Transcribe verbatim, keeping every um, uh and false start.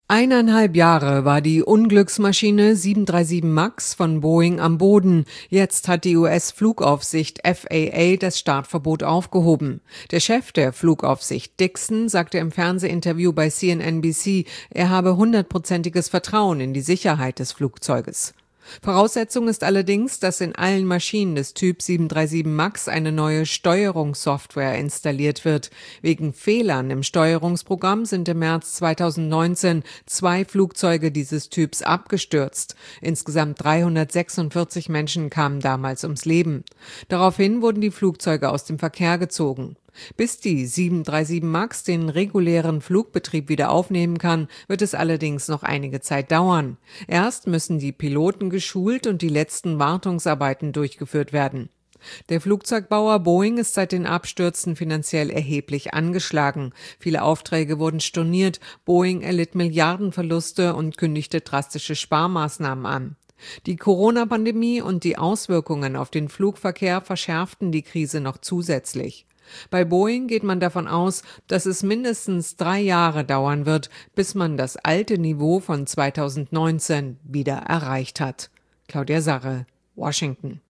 Eineinhalb Jahre war die Unglücksmaschine sieben drei sieben Max von Boeing am Boden. Jetzt hat die U S-Flugaufsicht F A A das Startverbot aufgehoben. Der Chef der Flugaufsicht, Dixon, sagte im Fernsehinterview bei C N N B C, er habe hundertprozentiges Vertrauen in die Sicherheit des Flugzeuges. Voraussetzung ist allerdings, dass in allen Maschinen des Typ sieben drei sieben Max eine neue Steuerungssoftware installiert wird. Wegen Fehlern im Steuerungsprogramm sind im März zweitausendneunzehn zwei Flugzeuge dieses Typs abgestürzt. Insgesamt dreihundertsechsundvierzig Menschen kamen damals ums Leben. Daraufhin wurden die Flugzeuge aus dem Verkehr gezogen. Bis die sieben drei sieben Max den regulären Flugbetrieb wieder aufnehmen kann, wird es allerdings noch einige Zeit dauern. Erst müssen die Piloten geschult und die letzten Wartungsarbeiten durchgeführt werden. Der Flugzeugbauer Boeing ist seit den Abstürzen finanziell erheblich angeschlagen. Viele Aufträge wurden storniert, Boeing erlitt Milliardenverluste und kündigte drastische Sparmaßnahmen an. Die Corona-Pandemie und die Auswirkungen auf den Flugverkehr verschärften die Krise noch zusätzlich. Bei Boeing geht man davon aus, dass es mindestens drei Jahre dauern wird, bis man das alte Niveau von zweitausendneunzehn wieder erreicht hat. Claudia Sarre, Washington.